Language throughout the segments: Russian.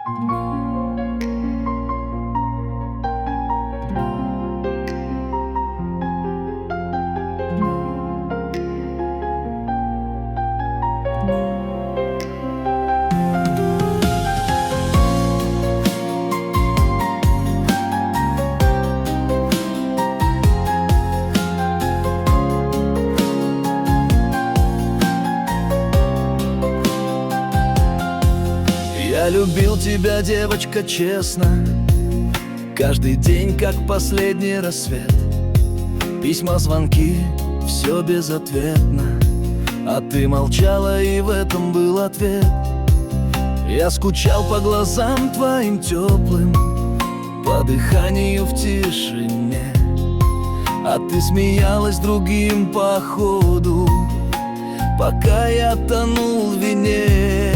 Я любил тебя, девочка, честно, каждый день, как последний рассвет. Письма, звонки, все безответно, а ты молчала, и в этом был ответ. Я скучал по глазам твоим теплым, по дыханию в тишине, а ты смеялась другим по ходу, пока я тонул в вине.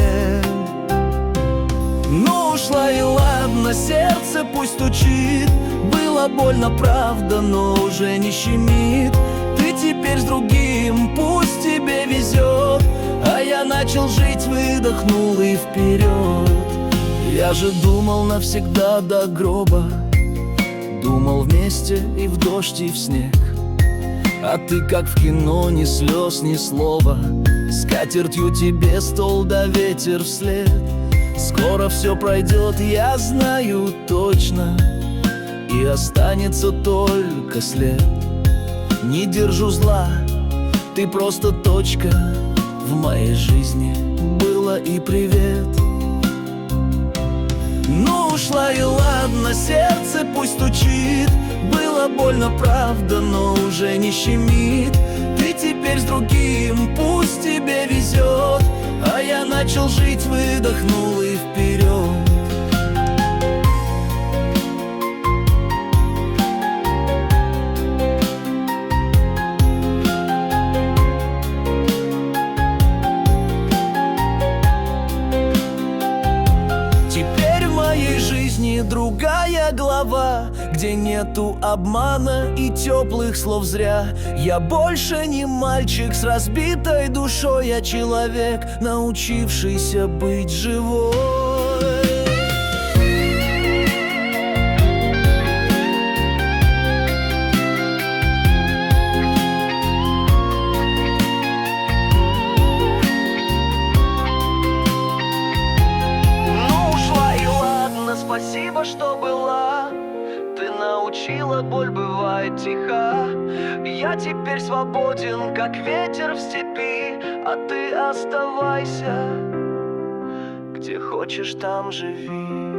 Ну ушла и ладно, сердце пусть стучит. Было больно, правда, но уже не щемит. Ты теперь с другим, пусть тебе везет. А я начал жить, выдохнул и вперед. Я же думал навсегда до гроба, думал вместе и в дождь, и в снег. А ты как в кино, ни слез, ни слова. Скатертью тебе стол да ветер вслед. Скоро все пройдет, я знаю точно, и останется только след. Не держу зла, ты просто точка в моей жизни. Было и привет. Ну ушла и ладно, сердце пусть стучит. Было больно, правда, но уже не щемит. Ты теперь с другим, пусть тебе везет. А я начал жить, выдохнул и вперед. Теперь в моей жизни другая глава, где нету обмана и теплых слов зря. Я больше не мальчик с разбитой душой, я человек, научившийся быть живой. Ну ушла и ладно, спасибо, что была. Ты научила, боль бывает тиха. Я теперь свободен, как ветер в степи. А ты оставайся, где хочешь, там живи.